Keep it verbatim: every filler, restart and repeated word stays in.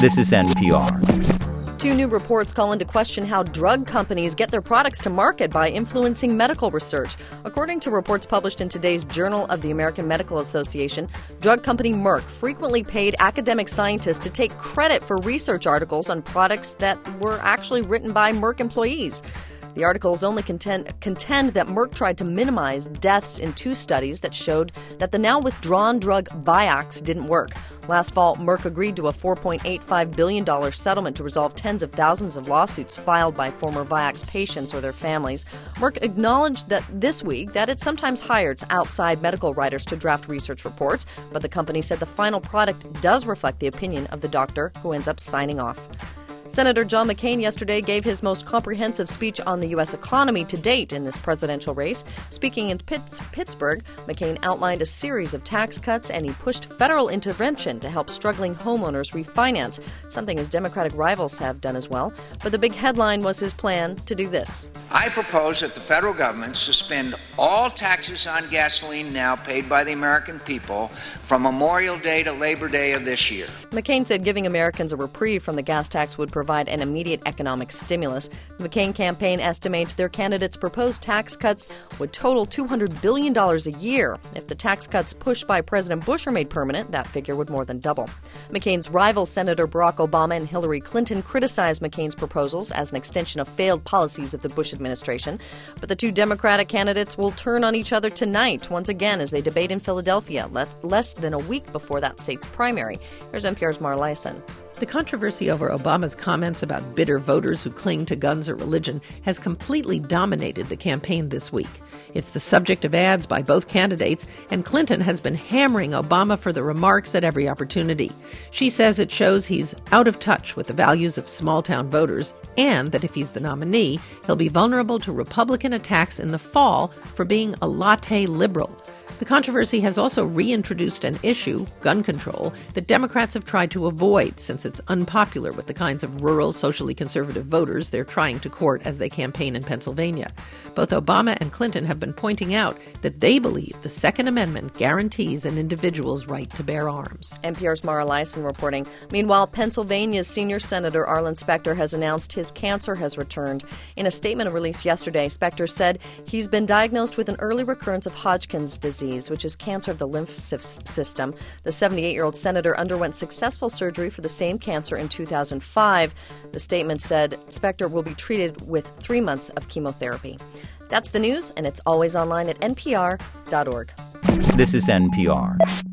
This is N P R. Two new reports call into question how drug companies get their products to market by influencing medical research. According to reports published in today's Journal of the American Medical Association, drug company Merck frequently paid academic scientists to take credit for research articles on products that were actually written by Merck employees. The articles only contend, contend that Merck tried to minimize deaths in two studies that showed that the now withdrawn drug Vioxx didn't work. Last fall, Merck agreed to a four point eight five billion dollars settlement to resolve tens of thousands of lawsuits filed by former Vioxx patients or their families. Merck acknowledged that this week that it sometimes hires outside medical writers to draft research reports, but the company said the final product does reflect the opinion of the doctor who ends up signing off. Senator John McCain yesterday gave his most comprehensive speech on the U S economy to date in this presidential race. Speaking in Pitts- Pittsburgh, McCain outlined a series of tax cuts and he pushed federal intervention to help struggling homeowners refinance, something his Democratic rivals have done as well. But the big headline was his plan to do this. I propose that the federal government suspend all taxes on gasoline now paid by the American people from Memorial Day to Labor Day of this year. McCain said giving Americans a reprieve from the gas tax would provide an immediate economic stimulus. The McCain campaign estimates their candidate's proposed tax cuts would total two hundred billion dollars a year. If the tax cuts pushed by President Bush are made permanent, that figure would more than double. McCain's rivals, Senator Barack Obama and Hillary Clinton, criticized McCain's proposals as an extension of failed policies of the Bush administration. But the two Democratic candidates will turn on each other tonight, once again, as they debate in Philadelphia, less, less than a week before that state's primary. Here's N P R's Mara Liasson. The controversy over Obama's comments about bitter voters who cling to guns or religion has completely dominated the campaign this week. It's the subject of ads by both candidates, and Clinton has been hammering Obama for the remarks at every opportunity. She says it shows he's out of touch with the values of small-town voters, and that if he's the nominee, he'll be vulnerable to Republican attacks in the fall for being a latte liberal. The controversy has also reintroduced an issue, gun control, that Democrats have tried to avoid since it's unpopular with the kinds of rural, socially conservative voters they're trying to court as they campaign in Pennsylvania. Both Obama and Clinton have been pointing out that they believe the Second Amendment guarantees an individual's right to bear arms. N P R's Mara Liasson reporting. Meanwhile, Pennsylvania's senior senator Arlen Specter has announced his cancer has returned. In a statement released yesterday, Specter said he's been diagnosed with an early recurrence of Hodgkin's disease, which is cancer of the lymph system. The seventy-eight-year-old senator underwent successful surgery for the same cancer in two thousand five. The statement said Specter will be treated with three months of chemotherapy. That's the news, and it's always online at N P R dot org. This is N P R.